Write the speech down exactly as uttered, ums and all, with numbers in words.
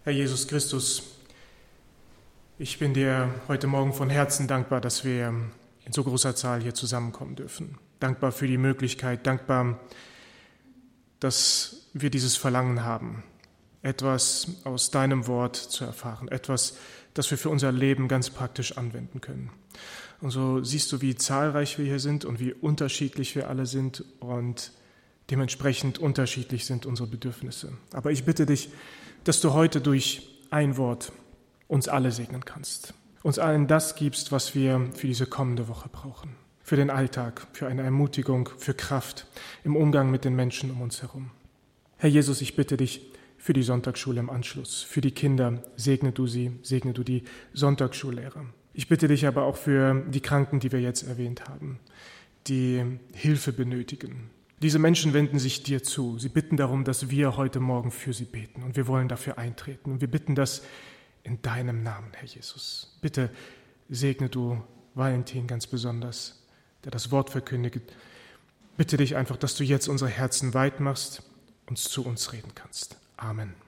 Herr Jesus Christus, ich bin dir heute Morgen von Herzen dankbar, dass wir in so großer Zahl hier zusammenkommen dürfen. Dankbar für die Möglichkeit, dankbar, dass wir dieses Verlangen haben, etwas aus deinem Wort zu erfahren, etwas, das wir für unser Leben ganz praktisch anwenden können. Und so siehst du, wie zahlreich wir hier sind und wie unterschiedlich wir alle sind und dementsprechend unterschiedlich sind unsere Bedürfnisse. Aber ich bitte dich, dass du heute durch ein Wort uns alle segnen kannst, uns allen das gibst, was wir für diese kommende Woche brauchen, für den Alltag, für eine Ermutigung, für Kraft im Umgang mit den Menschen um uns herum. Herr Jesus, ich bitte dich für die Sonntagsschule im Anschluss, für die Kinder, segne du sie, segne du die Sonntagsschullehrer. Ich bitte dich aber auch für die Kranken, die wir jetzt erwähnt haben, die Hilfe benötigen. Diese Menschen wenden sich dir zu. Sie bitten darum, dass wir heute Morgen für sie beten. Und wir wollen dafür eintreten. Und wir bitten das in deinem Namen, Herr Jesus. Bitte segne du Valentin ganz besonders, der das Wort verkündigt. Bitte dich einfach, dass du jetzt unsere Herzen weit machst und zu uns reden kannst. Amen.